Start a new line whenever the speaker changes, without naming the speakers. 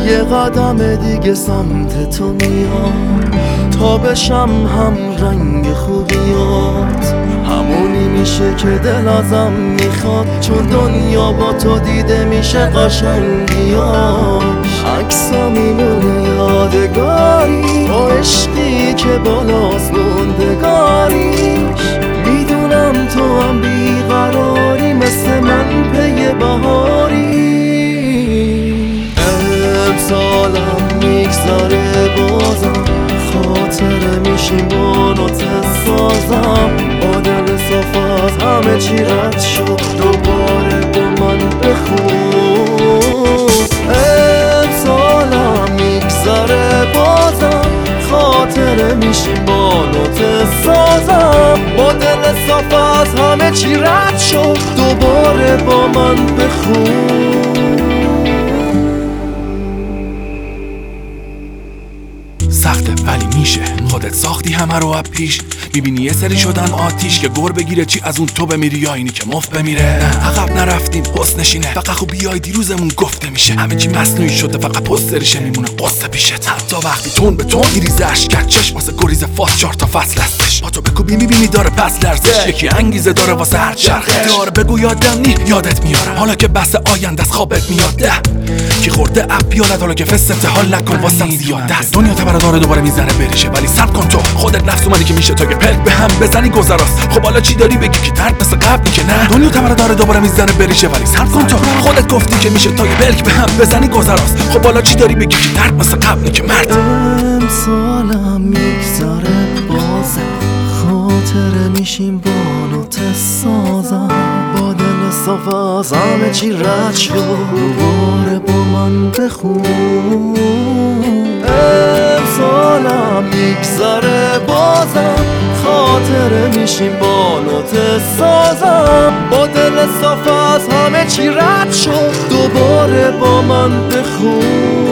یه قدم دیگه سمت تو میام تا بشم هم رنگ خوبیات، همونی میشه که دل ازم میخواد، چون دنیا با تو دیده میشه قشنگیاش. عکسا میمونه یادگاری با عشقی که بالاست موندگاریش. میدونم تو هم بیقراری مثل من پی بهاری. امسالم میگذره بازم خاطره میشیم با نوت سازم، با دل صاف از همه چی رد شد دوباره با من بخون. امسالم میگذره بازم خاطره میشیم با نوت سازم، با دل صاف از همه چی رد شد دوباره با من بخون.
سخته ولی میشه، خودت ساختی همه رو از پیش. میبینی یه سری شدن آتیش که گر بگیره چی از اون تو بمیری یا اینی که مفت بمیره. عقب نرفتیم پست نشینه، فقط خوب بیای دیروزمون گفته میشه. همه چی مصنوعی شده فقط پستریشه میمونه قصه پیشت. حتی وقتی تون به تون میریزه اشکت چشم واسه گریز فاس 4 تا فصل هستش. با تو بکوبی میبینی داره پس لرزش، یکی انگیزه داره واسه هر چرخش. داره بگو یادم نی یادت میارم، حالا که بحث آینده از خوابت میاده. کی خورده اپ بیارد حالا که فست حال نکن واسم زیاده است. دنیا تبر داره دوباره میزنه بریشه، ولی صبر کن تو خودت نفس اومدی که میشه تا یه پلک به هم بزنی گذراست. خب حالا چی داری بگی که درد مثل قبلی که نه؟ دنیا تبر داره دوباره میزنه بریشه، ولی صبر کن تو خودت گفتی که میشه تا یه پلک به هم بزنی گذراست. خب حالا چی داری بگی که درد مثل قبلی که مرد؟
امسالم میگذره بازم خاطره میشیم با نوت سازم، با دل صاف از همه چی رد شد دوباره با من بخون. امسالم میگذره بازم خاطره میشیم با نوت سازم، با دل صاف از همه چی رد شد دوباره با من بخون.